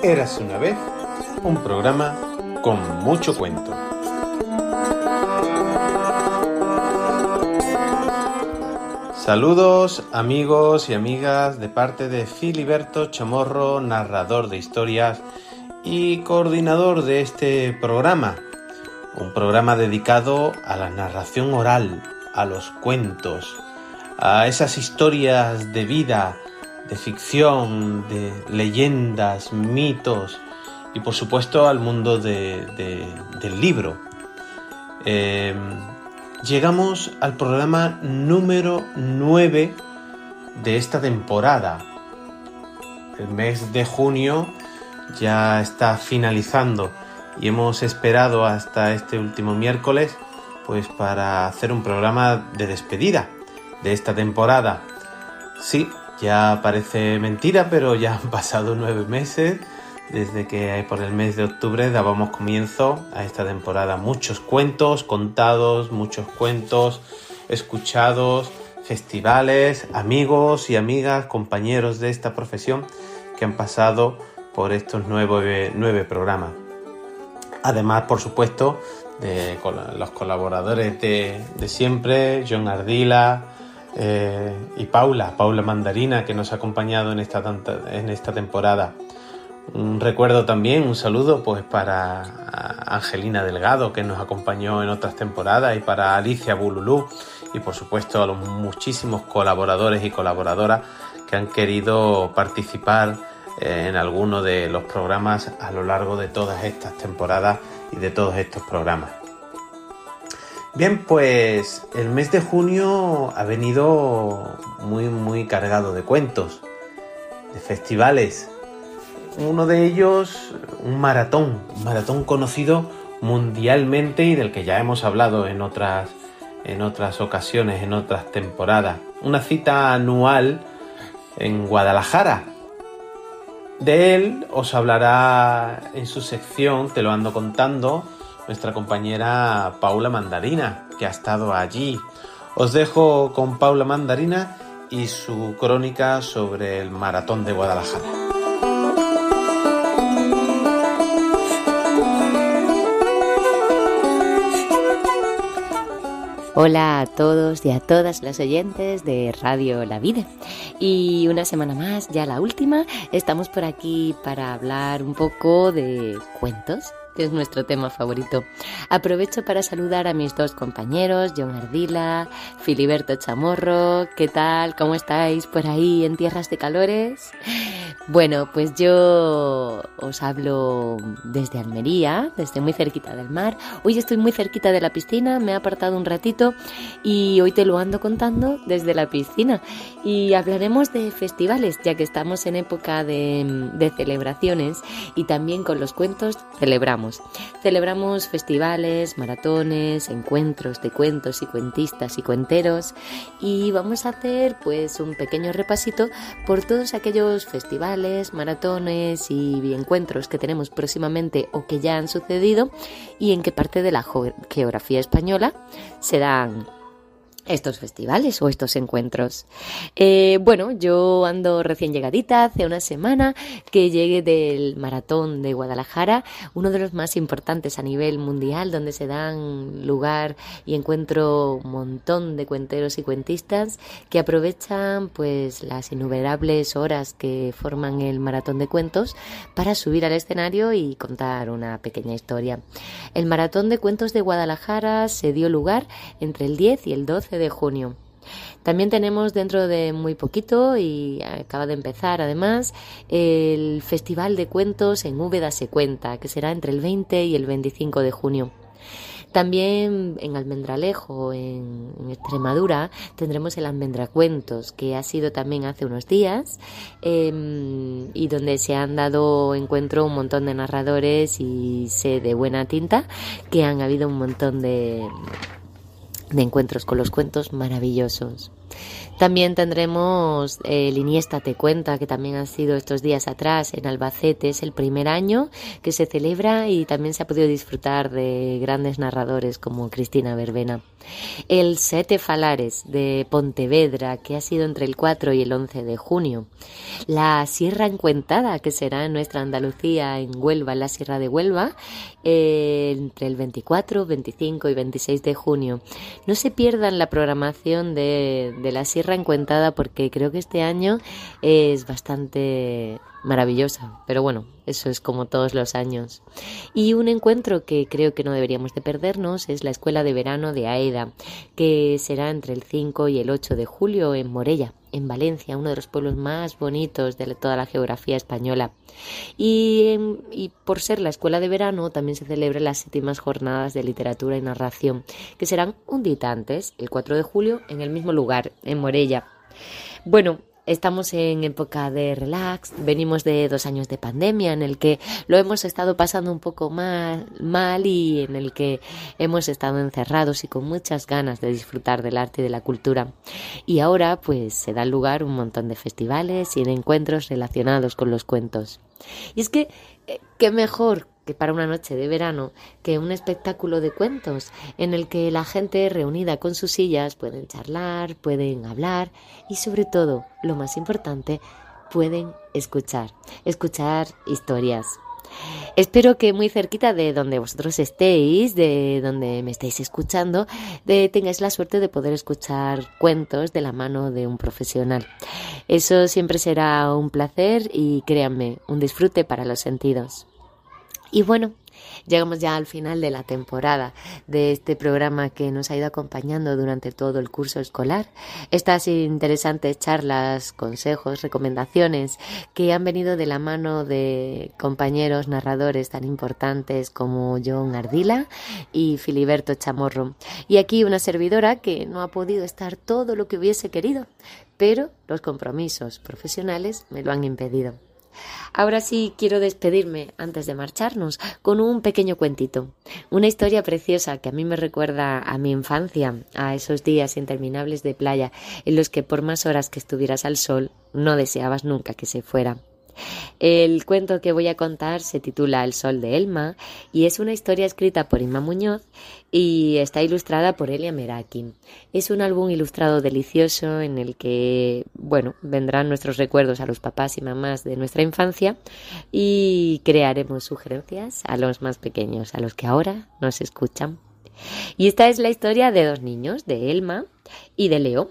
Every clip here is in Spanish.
Érase una vez un programa con mucho cuento. Saludos amigos y amigas de parte de Filiberto Chamorro, narrador de historias y coordinador de este programa. Un programa dedicado a la narración oral, a los cuentos, a esas historias de vida, de ficción, de leyendas, mitos y por supuesto al mundo del libro. Llegamos al programa número 9 de esta temporada. El mes de junio ya está finalizando y hemos esperado hasta este último miércoles pues para hacer un programa de despedida de esta temporada. Sí, ya parece mentira, pero ya han pasado 9 meses desde que por el mes de octubre dábamos comienzo a esta temporada. Muchos cuentos contados, muchos cuentos escuchados, festivales, amigos y amigas, compañeros de esta profesión que han pasado por estos 9 programas. Además, por supuesto, de los colaboradores de siempre, John Ardila y Paula Mandarina, que nos ha acompañado en esta temporada. Un recuerdo también, un saludo pues para Angelina Delgado, que nos acompañó en otras temporadas, y para Alicia Bululú, y por supuesto a los muchísimos colaboradores y colaboradoras que han querido participar en alguno de los programas a lo largo de todas estas temporadas y de todos estos programas. Bien, pues el mes de junio ha venido muy cargado de cuentos, de festivales. Uno de ellos, un maratón conocido mundialmente y del que ya hemos hablado en otras ocasiones, en otras temporadas. Una cita anual en Guadalajara. De él os hablará en su sección Te lo ando contando nuestra compañera Paula Mandarina, que ha estado allí. Os dejo con Paula Mandarina y su crónica sobre el maratón de Guadalajara. Hola a todos y a todas las oyentes de Radio La Vida. Y una semana más, ya la última, estamos por aquí para hablar un poco de cuentos, que es nuestro tema favorito. Aprovecho para saludar a mis dos compañeros, John Ardila, Filiberto Chamorro. ¿Qué tal? ¿Cómo estáis por ahí en tierras de calores? Bueno, pues yo os hablo desde Almería, desde muy cerquita del mar. Hoy estoy muy cerquita de la piscina, me he apartado un ratito y hoy te lo ando contando desde la piscina. Y hablaremos de festivales, ya que estamos en época de celebraciones, y también con los cuentos celebramos festivales, maratones, encuentros de cuentos y cuentistas y cuenteros, y vamos a hacer pues un pequeño repasito por todos aquellos festivales, maratones y encuentros que tenemos próximamente o que ya han sucedido, y en qué parte de la geografía española se dan estos festivales o estos encuentros. Bueno, yo ando recién llegadita, hace una semana que llegué del maratón de Guadalajara, uno de los más importantes a nivel mundial, donde se dan lugar y encuentro un montón de cuenteros y cuentistas que aprovechan pues las innumerables horas que forman el maratón de cuentos para subir al escenario y contar una pequeña historia. El maratón de cuentos de Guadalajara se dio lugar entre el 10 y el 12 de junio. También tenemos dentro de muy poquito, y acaba de empezar además, el Festival de Cuentos en Úbeda se cuenta, que será entre el 20 y el 25 de junio. También en Almendralejo, en Extremadura, tendremos el Almendracuentos, que ha sido también hace unos días, y donde se han dado encuentro un montón de narradores, y sé de buena tinta que han habido un montón de encuentros con los cuentos maravillosos. También tendremos el Iniesta te cuenta, que también ha sido estos días atrás en Albacete. Es el primer año que se celebra y también se ha podido disfrutar de grandes narradores como Cristina Verbena. El Sete Falares de Pontevedra, que ha sido entre el 4 y el 11 de junio. La Sierra Encuentada, que será en nuestra Andalucía, en Huelva, en la Sierra de Huelva, entre el 24, 25 y 26 de junio. No se pierdan la programación de la Sierra Encuentada, porque creo que este año es bastante maravillosa, pero bueno, eso es como todos los años. Y un encuentro que creo que no deberíamos de perdernos es la Escuela de Verano de AEDA, que será entre el 5 y el 8 de julio en Morella, en Valencia, uno de los pueblos más bonitos de toda la geografía española. Y por ser la Escuela de Verano, también se celebran las 7ª jornadas de literatura y narración, que serán un día antes, el 4 de julio, en el mismo lugar, en Morella. Bueno, estamos en época de relax, venimos de 2 años de pandemia en el que lo hemos estado pasando un poco mal y en el que hemos estado encerrados y con muchas ganas de disfrutar del arte y de la cultura. Y ahora pues se da lugar un montón de festivales y de encuentros relacionados con los cuentos. Y es que, qué mejor que para una noche de verano que un espectáculo de cuentos en el que la gente reunida con sus sillas pueden charlar, pueden hablar y sobre todo, lo más importante, pueden escuchar historias. Espero que muy cerquita de donde vosotros estéis, de donde me estéis escuchando, tengáis la suerte de poder escuchar cuentos de la mano de un profesional. Eso siempre será un placer y créanme, un disfrute para los sentidos. Y bueno, llegamos ya al final de la temporada de este programa que nos ha ido acompañando durante todo el curso escolar. Estas interesantes charlas, consejos, recomendaciones que han venido de la mano de compañeros narradores tan importantes como Jon Ardila y Filiberto Chamorro. Y aquí una servidora que no ha podido estar todo lo que hubiese querido, pero los compromisos profesionales me lo han impedido. Ahora sí quiero despedirme antes de marcharnos con un pequeño cuentito, una historia preciosa que a mí me recuerda a mi infancia, a esos días interminables de playa en los que por más horas que estuvieras al sol no deseabas nunca que se fuera. El cuento que voy a contar se titula El sol de Elma y es una historia escrita por Inma Muñoz y está ilustrada por Elia Meraki. Es un álbum ilustrado delicioso en el que, bueno, vendrán nuestros recuerdos a los papás y mamás de nuestra infancia y crearemos sugerencias a los más pequeños, a los que ahora nos escuchan. Y esta es la historia de 2 niños, de Elma y de Leo.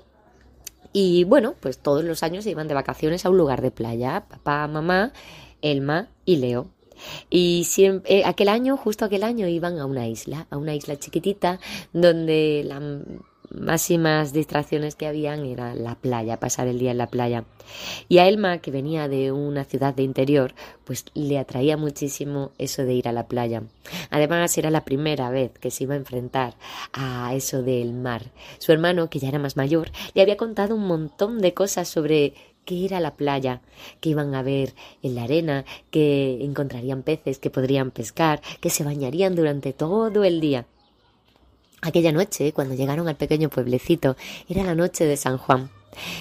Y bueno, pues todos los años se iban de vacaciones a un lugar de playa, papá, mamá, Elma y Leo. Y siempre, justo aquel año iban a una isla chiquitita donde las máximas distracciones que habían era la playa, pasar el día en la playa. Y a Elma, que venía de una ciudad de interior, pues le atraía muchísimo eso de ir a la playa. Además, era la primera vez que se iba a enfrentar a eso del mar. Su hermano, que ya era más mayor, le había contado un montón de cosas sobre qué era la playa, que iban a ver en la arena, que encontrarían peces, que podrían pescar, que se bañarían durante todo el día. Aquella noche, cuando llegaron al pequeño pueblecito, era la noche de San Juan.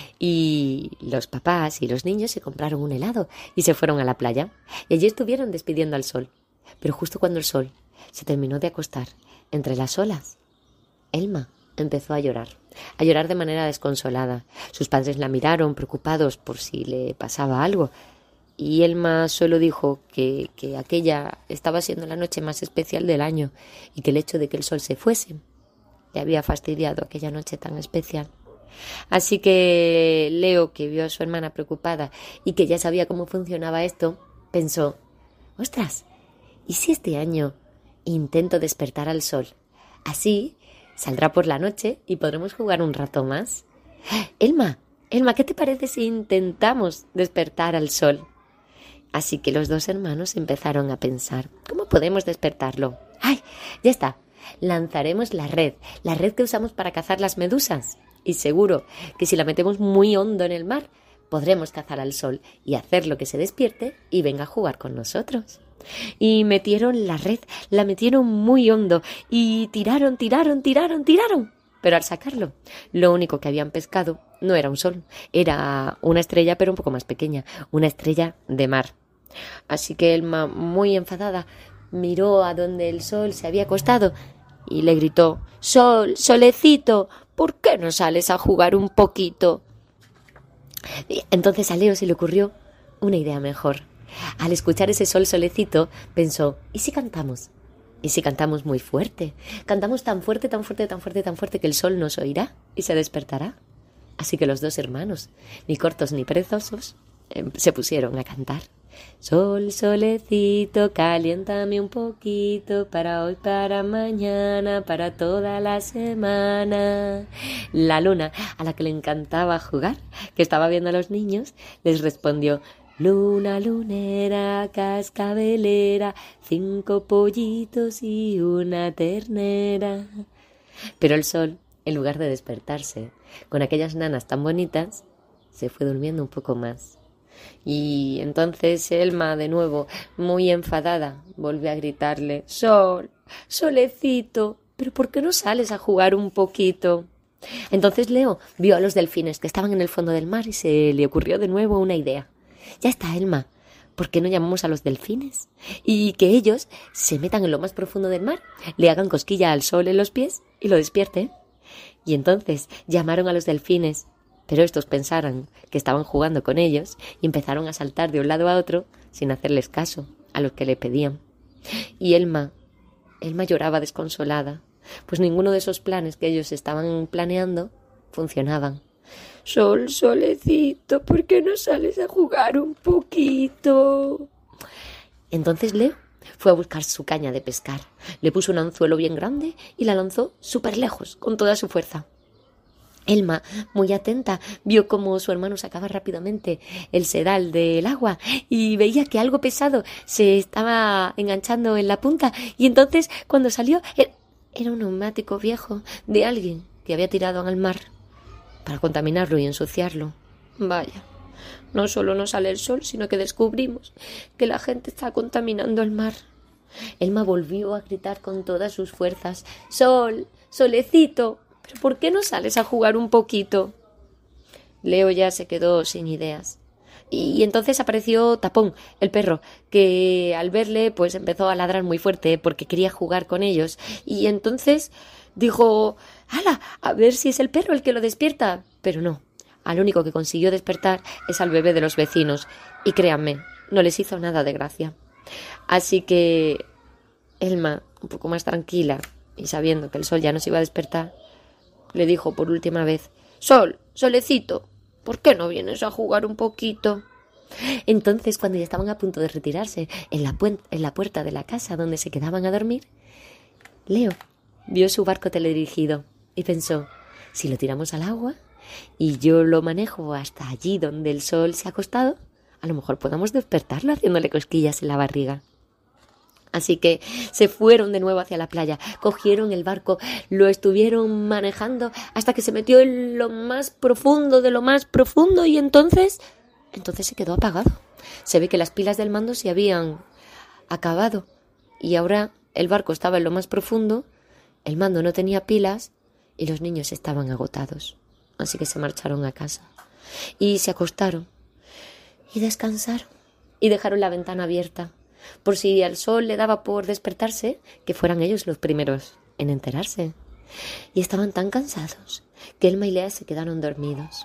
Y los papás y los niños se compraron un helado y se fueron a la playa. Y allí estuvieron despidiendo al sol. Pero justo cuando el sol se terminó de acostar entre las olas, Elma empezó a llorar de manera desconsolada. Sus padres la miraron preocupados por si le pasaba algo. Y Elma solo dijo que aquella estaba siendo la noche más especial del año y que el hecho de que el sol se fuese le había fastidiado aquella noche tan especial. Así que Leo, que vio a su hermana preocupada y que ya sabía cómo funcionaba esto, pensó: «¡Ostras! ¿Y si este año intento despertar al sol? Así saldrá por la noche y podremos jugar un rato más». Elma, ¿qué te parece si intentamos despertar al sol? Así que los 2 hermanos empezaron a pensar: ¿cómo podemos despertarlo? ¡Ay! Ya está. Lanzaremos la red que usamos para cazar las medusas. Y seguro que si la metemos muy hondo en el mar, podremos cazar al sol y hacerlo que se despierte y venga a jugar con nosotros. Y metieron la red, la metieron muy hondo y tiraron. pero al sacarlo, lo único que habían pescado no era un sol, era una estrella pero un poco más pequeña, una estrella de mar. Así que Elma, muy enfadada, miró a donde el sol se había acostado y le gritó: «Sol, solecito, ¿por qué no sales a jugar un poquito?». Y entonces a Leo se le ocurrió una idea mejor. Al escuchar ese sol solecito, pensó: ¿y si cantamos? ¿Y si cantamos muy fuerte? Cantamos tan fuerte, tan fuerte, tan fuerte, tan fuerte que el sol nos oirá y se despertará. Así que los dos hermanos, ni cortos ni perezosos, se pusieron a cantar. Sol, solecito, caliéntame un poquito para hoy, para mañana, para toda la semana. La luna, a la que le encantaba jugar, que estaba viendo a los niños, les respondió: luna, lunera, cascabelera, 5 pollitos y una ternera. Pero el sol, en lugar de despertarse con aquellas nanas tan bonitas, se fue durmiendo un poco más. Y entonces Elma, de nuevo, muy enfadada, volvió a gritarle: «Sol, solecito, ¿pero por qué no sales a jugar un poquito?». Entonces Leo vio a los delfines que estaban en el fondo del mar y se le ocurrió de nuevo una idea. «Ya está, Elma, ¿por qué no llamamos a los delfines? Y que ellos se metan en lo más profundo del mar, le hagan cosquilla al sol en los pies y lo despierten». Y entonces llamaron a los delfines, pero estos pensaron que estaban jugando con ellos y empezaron a saltar de un lado a otro sin hacerles caso a lo que le pedían. Y Elma lloraba desconsolada, pues ninguno de esos planes que ellos estaban planeando funcionaban. «Sol, solecito, ¿por qué no sales a jugar un poquito?». Entonces Leo fue a buscar su caña de pescar, le puso un anzuelo bien grande y la lanzó súper lejos, con toda su fuerza. Elma, muy atenta, vio cómo su hermano sacaba rápidamente el sedal del agua y veía que algo pesado se estaba enganchando en la punta, y entonces cuando salió era un neumático viejo de alguien que había tirado al mar para contaminarlo y ensuciarlo. Vaya, no solo no sale el sol, sino que descubrimos que la gente está contaminando el mar. Elma volvió a gritar con todas sus fuerzas: «Sol, solecito, ¿pero por qué no sales a jugar un poquito?». Leo ya se quedó sin ideas. Y entonces apareció Tapón, el perro, que al verle pues empezó a ladrar muy fuerte porque quería jugar con ellos. Y entonces dijo: «¡Hala! A ver si es el perro el que lo despierta». Pero no, al único que consiguió despertar es al bebé de los vecinos. Y créanme, no les hizo nada de gracia. Así que Elma, un poco más tranquila y sabiendo que el sol ya no se iba a despertar, le dijo por última vez: «Sol, solecito, ¿por qué no vienes a jugar un poquito?». Entonces, cuando ya estaban a punto de retirarse en la puerta de la casa donde se quedaban a dormir, Leo vio su barco teledirigido y pensó: si lo tiramos al agua y yo lo manejo hasta allí donde el sol se ha acostado, a lo mejor podamos despertarlo haciéndole cosquillas en la barriga. Así que se fueron de nuevo hacia la playa, cogieron el barco, lo estuvieron manejando hasta que se metió en lo más profundo de lo más profundo, y entonces se quedó apagado. Se ve que las pilas del mando se habían acabado y ahora el barco estaba en lo más profundo, el mando no tenía pilas y los niños estaban agotados. Así que se marcharon a casa y se acostaron y descansaron y dejaron la ventana abierta, por si al sol le daba por despertarse, que fueran ellos los primeros en enterarse. Y estaban tan cansados que Elma y Lea se quedaron dormidos.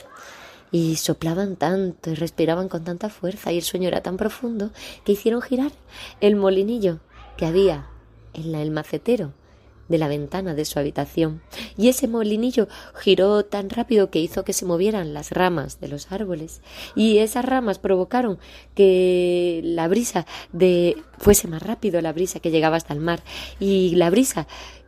Y soplaban tanto y respiraban con tanta fuerza, y el sueño era tan profundo que hicieron girar el molinillo que había en el macetero de la ventana de su habitación. Y ese molinillo giró tan rápido que hizo que se movieran las ramas de los árboles, y esas ramas provocaron que la brisa fuese más rápido, la brisa que llegaba hasta el mar, y la brisa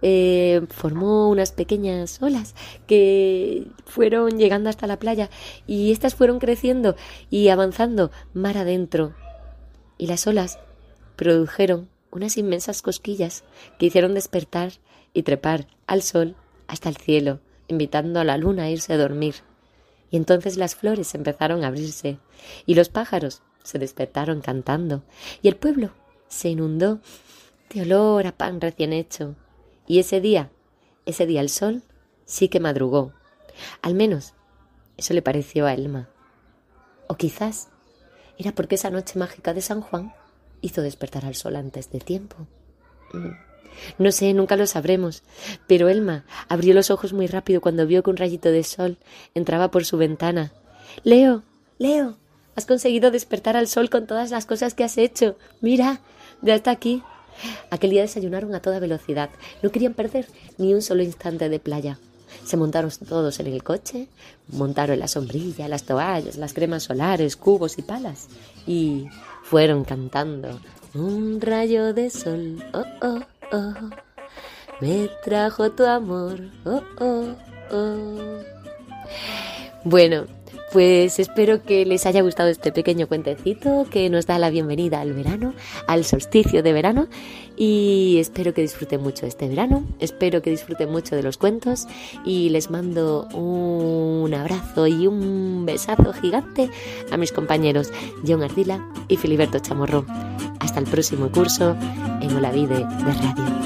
formó unas pequeñas olas que fueron llegando hasta la playa, y estas fueron creciendo y avanzando mar adentro, y las olas produjeron unas inmensas cosquillas que hicieron despertar y trepar al sol hasta el cielo, invitando a la luna a irse a dormir. Y entonces las flores empezaron a abrirse y los pájaros se despertaron cantando, y el pueblo se inundó de olor a pan recién hecho. Y ese día el sol sí que madrugó. Al menos eso le pareció a Elma. O quizás era porque esa noche mágica de San Juan hizo despertar al sol antes de tiempo. No sé, nunca lo sabremos, pero Elma abrió los ojos muy rápido cuando vio que un rayito de sol entraba por su ventana. Leo, has conseguido despertar al sol con todas las cosas que has hecho. Mira, ya está aquí. Aquel día desayunaron a toda velocidad. No querían perder ni un solo instante de playa. Se montaron todos en el coche, montaron la sombrilla, las toallas, las cremas solares, cubos y palas, y fueron cantando. Un rayo de sol, oh, oh, oh, me trajo tu amor, oh, oh, oh. Bueno, pues espero que les haya gustado este pequeño cuentecito que nos da la bienvenida al verano, al solsticio de verano, y espero que disfruten mucho este verano, espero que disfruten mucho de los cuentos y les mando un abrazo y un besazo gigante a mis compañeros John Ardila y Filiberto Chamorro. Hasta el próximo curso en Olavide de Radio.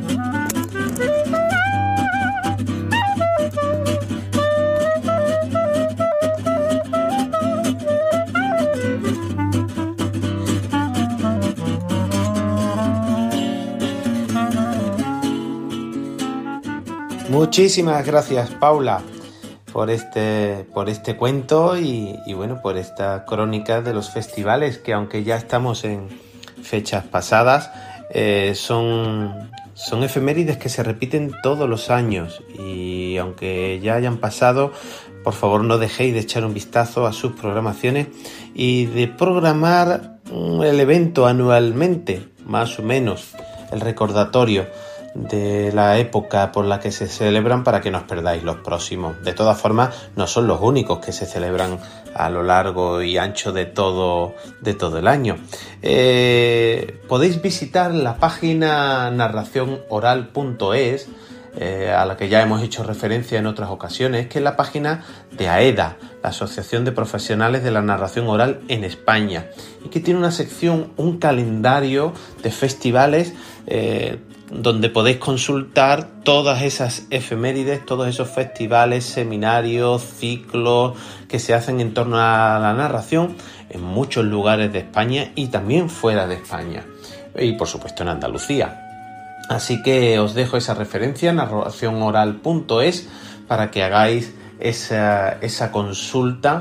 Muchísimas gracias, Paula, por este cuento y bueno, por esta crónica de los festivales que, aunque ya estamos en fechas pasadas, son efemérides que se repiten todos los años, y aunque ya hayan pasado, por favor no dejéis de echar un vistazo a sus programaciones y de programar el evento anualmente, más o menos, el recordatorio de la época por la que se celebran, para que no os perdáis los próximos. De todas formas, no son los únicos que se celebran a lo largo y ancho de todo el año. Podéis visitar la página narracionoral.es, a la que ya hemos hecho referencia en otras ocasiones, que es la página de AEDA, la Asociación de Profesionales de la Narración Oral en España, y que tiene una sección, un calendario de festivales, donde podéis consultar todas esas efemérides, todos esos festivales, seminarios, ciclos que se hacen en torno a la narración en muchos lugares de España y también fuera de España, y por supuesto en Andalucía. Así que os dejo esa referencia, narracionoral.es, para que hagáis esa consulta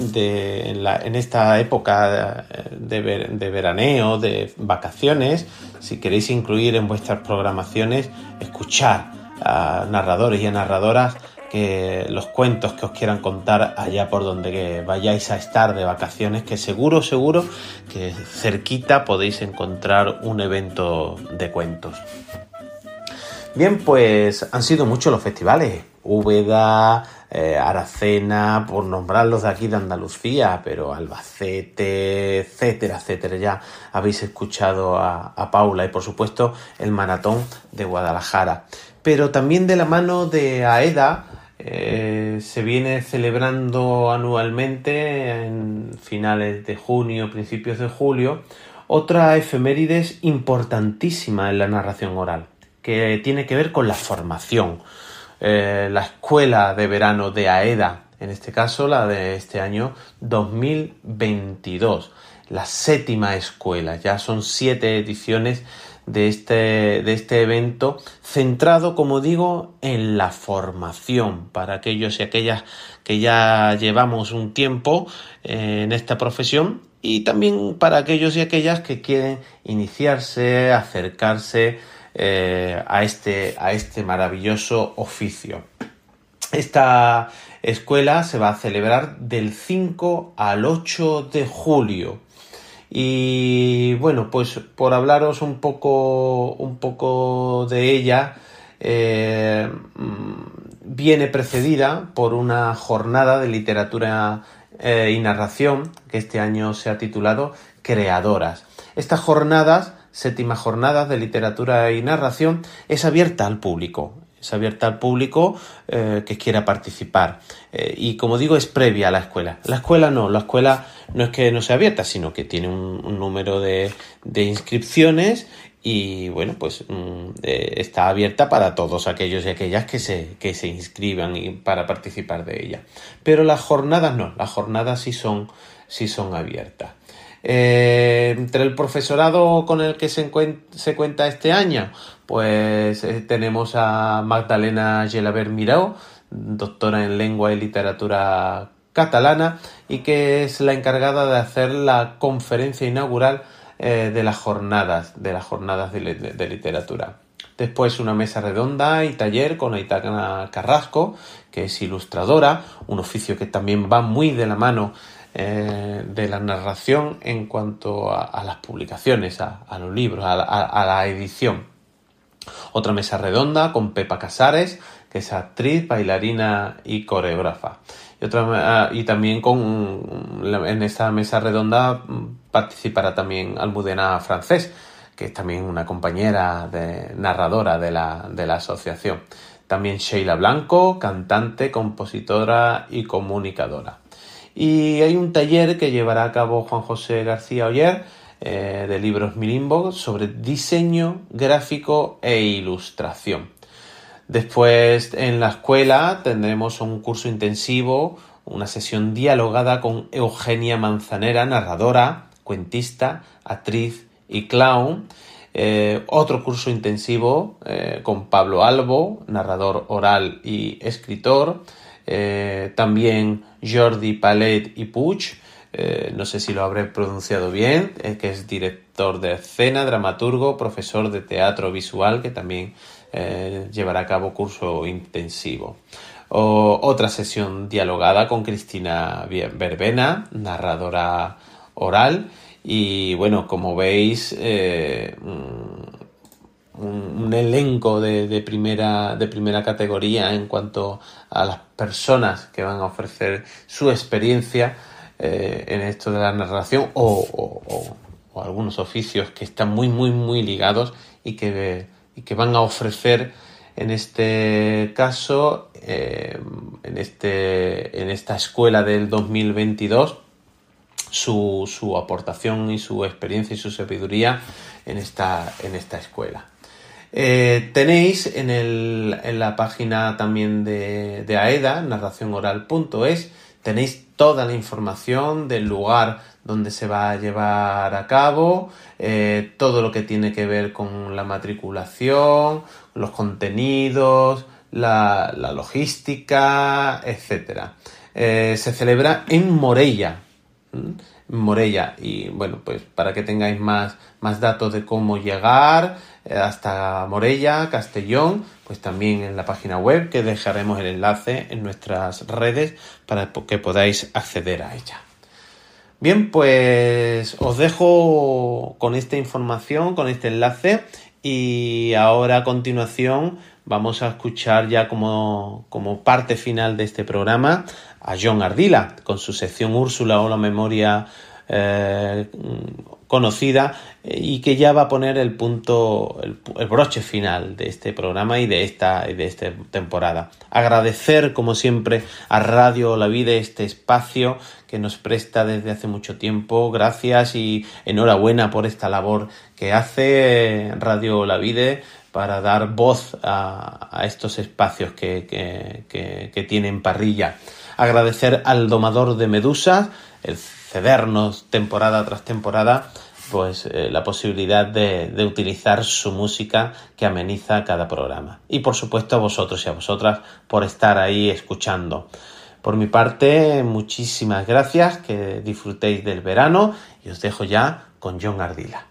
en esta época de veraneo, de vacaciones. Si queréis incluir en vuestras programaciones, escuchar a narradores y a narradoras, que los cuentos que os quieran contar allá por donde vayáis a estar de vacaciones, que seguro que cerquita podéis encontrar un evento de cuentos. Bien, pues han sido muchos los festivales, Úbeda, Aracena, por nombrarlos de aquí de Andalucía, pero Albacete, etcétera, ya habéis escuchado a Paula, y por supuesto el Maratón de Guadalajara. Pero también de la mano de AEDA se viene celebrando anualmente, en finales de junio, principios de julio, otra efemérides importantísima en la narración oral, que tiene que ver con la formación. La escuela de verano de AEDA, en este caso la de este año 2022, la 7ª escuela. Ya son 7 ediciones de este evento, centrado, como digo, en la formación para aquellos y aquellas que ya llevamos un tiempo en esta profesión, y también para aquellos y aquellas que quieren iniciarse, acercarse a este maravilloso oficio. Esta escuela se va a celebrar del 5 al 8 de julio. Y bueno, pues por hablaros un poco de ella, viene precedida por una jornada de literatura y narración que este año se ha titulado Creadoras. Estas jornadas, 7ª jornada de literatura y narración, es abierta al público. Que quiera participar. Y como digo, es previa a la escuela. La escuela no es que no sea abierta, sino que tiene un número de inscripciones, y bueno, pues está abierta para todos aquellos y aquellas que se inscriban y para participar de ella. Pero las jornadas no, las jornadas sí son abiertas. Entre el profesorado con el que se cuenta este año, pues tenemos a Magdalena Gelabert Miró, doctora en lengua y literatura catalana, y que es la encargada de hacer la conferencia inaugural de las jornadas de literatura. Después una mesa redonda y taller con Aitana Carrasco, que es ilustradora, un oficio que también va muy de la mano de la narración en cuanto a las publicaciones, a los libros, a la edición. Otra mesa redonda con Pepa Casares, que es actriz, bailarina y coreógrafa. Y también en esta mesa redonda participará también Almudena Francés, que es también una compañera narradora de la asociación. También Sheila Blanco, cantante, compositora y comunicadora. Y hay un taller que llevará a cabo Juan José García Oller, de Libros Mirimbo, sobre diseño gráfico e ilustración. Después en la escuela tendremos un curso intensivo, una sesión dialogada con Eugenia Manzanera, narradora, cuentista, actriz y clown. Otro curso intensivo con Pablo Albo, narrador oral y escritor. También Jordi Palet y Puig, no sé si lo habré pronunciado bien, que es director de escena, dramaturgo, profesor de teatro visual, que también llevará a cabo curso intensivo. Otra sesión dialogada con Cristina Verbena, narradora oral, y bueno, como veis, un elenco de primera categoría en cuanto a las personas que van a ofrecer su experiencia en esto de la narración o algunos oficios que están muy ligados y que van a ofrecer en este caso en esta escuela del 2022 su aportación y su experiencia y su sabiduría en esta escuela. Tenéis en la página también de AEDA, narracionoral.es, tenéis toda la información del lugar donde se va a llevar a cabo, todo lo que tiene que ver con la matriculación, los contenidos, la logística, etc. Se celebra en Morella. Y bueno, pues para que tengáis más datos de cómo llegar hasta Morella, Castellón, pues también en la página web, que dejaremos el enlace en nuestras redes para que podáis acceder a ella. Bien, pues os dejo con esta información, con este enlace, y ahora a continuación vamos a escuchar ya como parte final de este programa a Jon Ardila con su sección Úrsula o la memoria conocida, y que ya va a poner el broche final de este programa y de esta temporada. Agradecer como siempre a Radio La Vida este espacio que nos presta desde hace mucho tiempo. Gracias y enhorabuena por esta labor que hace Radio La Vida para dar voz a estos espacios que tienen parrilla. Agradecer al domador de medusas el cedernos temporada tras temporada pues la posibilidad de utilizar su música que ameniza cada programa. Y por supuesto a vosotros y a vosotras por estar ahí escuchando. Por mi parte, muchísimas gracias, que disfrutéis del verano y os dejo ya con Jon Ardila.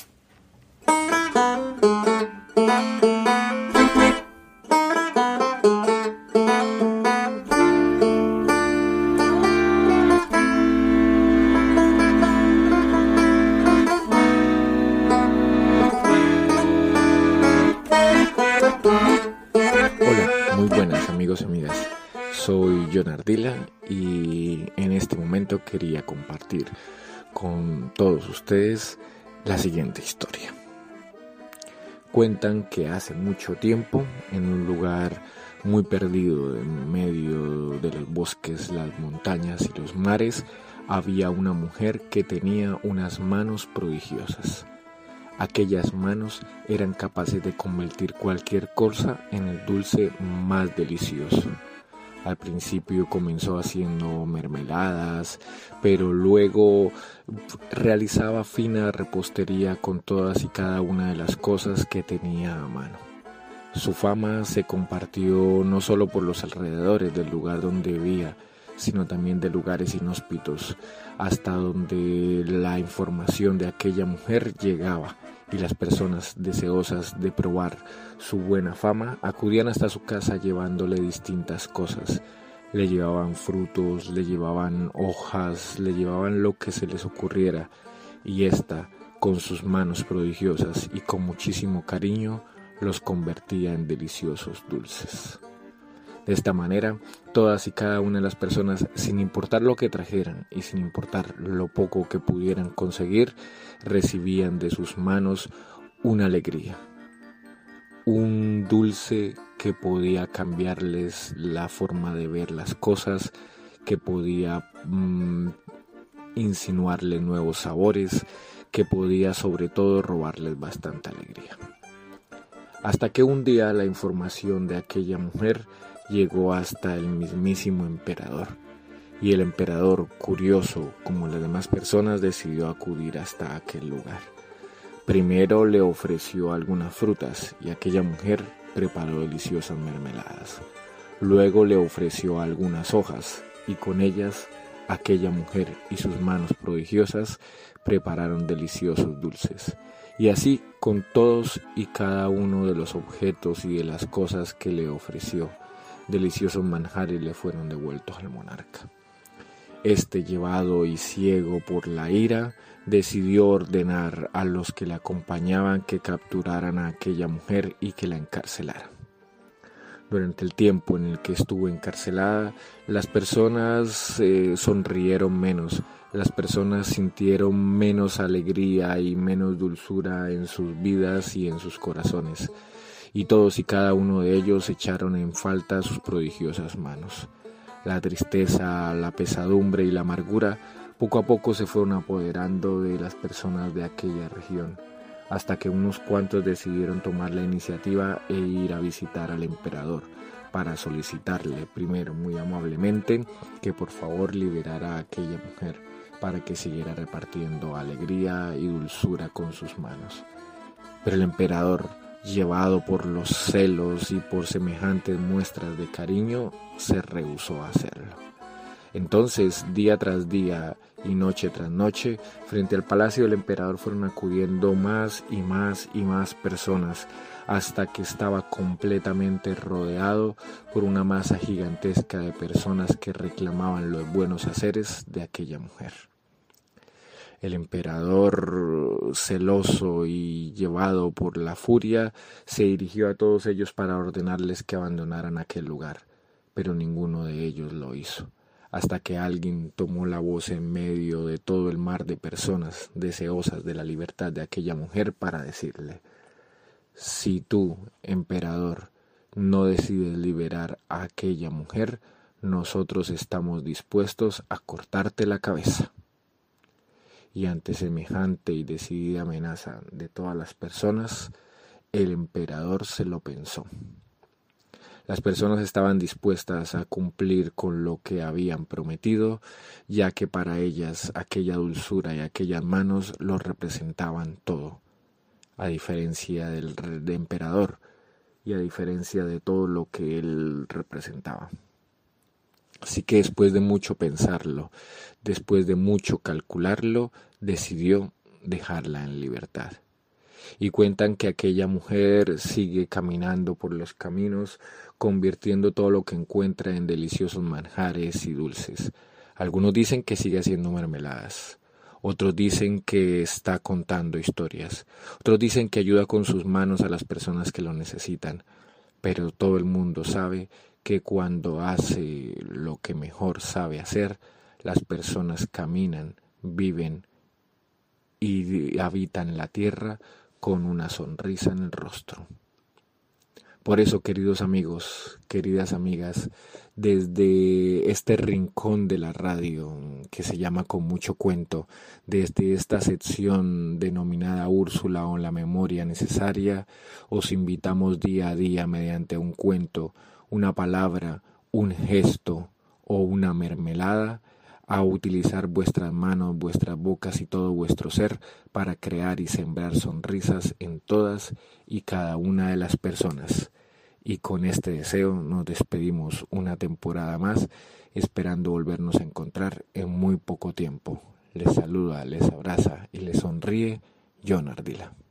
Soy Jon Ardila y en este momento quería compartir con todos ustedes la siguiente historia. Cuentan que hace mucho tiempo, en un lugar muy perdido en medio de los bosques, las montañas y los mares, había una mujer que tenía unas manos prodigiosas. Aquellas manos eran capaces de convertir cualquier cosa en el dulce más delicioso. Al principio comenzó haciendo mermeladas, pero luego realizaba fina repostería con todas y cada una de las cosas que tenía a mano. Su fama se compartió no solo por los alrededores del lugar donde vivía, sino también de lugares inhóspitos, hasta donde la información de aquella mujer llegaba, y las personas deseosas de probar su buena fama acudían hasta su casa llevándole distintas cosas. Le llevaban frutos, le llevaban hojas, le llevaban lo que se les ocurriera, y ésta, con sus manos prodigiosas y con muchísimo cariño, los convertía en deliciosos dulces. De esta manera, todas y cada una de las personas, sin importar lo que trajeran y sin importar lo poco que pudieran conseguir, recibían de sus manos una alegría, un dulce que podía cambiarles la forma de ver las cosas, que podía insinuarles nuevos sabores, que podía sobre todo robarles bastante alegría. Hasta que un día la información de aquella mujer llegó hasta el mismísimo emperador, y el emperador, curioso como las demás personas, decidió acudir hasta aquel lugar. Primero le ofreció algunas frutas y aquella mujer preparó deliciosas mermeladas. Luego le ofreció algunas hojas y con ellas aquella mujer y sus manos prodigiosas prepararon deliciosos dulces. Y así con todos y cada uno de los objetos y de las cosas que le ofreció, deliciosos manjares le fueron devueltos al monarca. Este, llevado y ciego por la ira, decidió ordenar a los que le acompañaban que capturaran a aquella mujer y que la encarcelaran. Durante el tiempo en el que estuvo encarcelada, las personas sonrieron menos, las personas sintieron menos alegría y menos dulzura en sus vidas y en sus corazones, y todos y cada uno de ellos echaron en falta sus prodigiosas manos. La tristeza, la pesadumbre y la amargura poco a poco se fueron apoderando de las personas de aquella región, hasta que unos cuantos decidieron tomar la iniciativa e ir a visitar al emperador para solicitarle, primero muy amablemente, que por favor liberara a aquella mujer para que siguiera repartiendo alegría y dulzura con sus manos. Pero el emperador, llevado por los celos y por semejantes muestras de cariño, se rehusó a hacerlo. Entonces, día tras día y noche tras noche, frente al palacio del emperador fueron acudiendo más y más y más personas, hasta que estaba completamente rodeado por una masa gigantesca de personas que reclamaban los buenos haceres de aquella mujer. El emperador, celoso y llevado por la furia, se dirigió a todos ellos para ordenarles que abandonaran aquel lugar, pero ninguno de ellos lo hizo, hasta que alguien tomó la voz en medio de todo el mar de personas deseosas de la libertad de aquella mujer para decirle: si tú, emperador, no decides liberar a aquella mujer, nosotros estamos dispuestos a cortarte la cabeza. Y ante semejante y decidida amenaza de todas las personas, el emperador se lo pensó. Las personas estaban dispuestas a cumplir con lo que habían prometido, ya que para ellas aquella dulzura y aquellas manos lo representaban todo, a diferencia del emperador y a diferencia de todo lo que él representaba. Así que después de mucho pensarlo, después de mucho calcularlo, decidió dejarla en libertad. Y cuentan que aquella mujer sigue caminando por los caminos, convirtiendo todo lo que encuentra en deliciosos manjares y dulces. Algunos dicen que sigue haciendo mermeladas, otros dicen que está contando historias, otros dicen que ayuda con sus manos a las personas que lo necesitan, pero todo el mundo sabe que cuando hace lo que mejor sabe hacer, las personas caminan, viven y habitan la tierra con una sonrisa en el rostro. Por eso, queridos amigos, queridas amigas, desde este rincón de la radio que se llama Con Mucho Cuento, desde esta sección denominada Úrsula o la memoria necesaria, os invitamos día a día mediante un cuento, una palabra, un gesto o una mermelada a utilizar vuestras manos, vuestras bocas y todo vuestro ser para crear y sembrar sonrisas en todas y cada una de las personas. Y con este deseo nos despedimos una temporada más, esperando volvernos a encontrar en muy poco tiempo. Les saluda, les abraza y les sonríe John Ardila.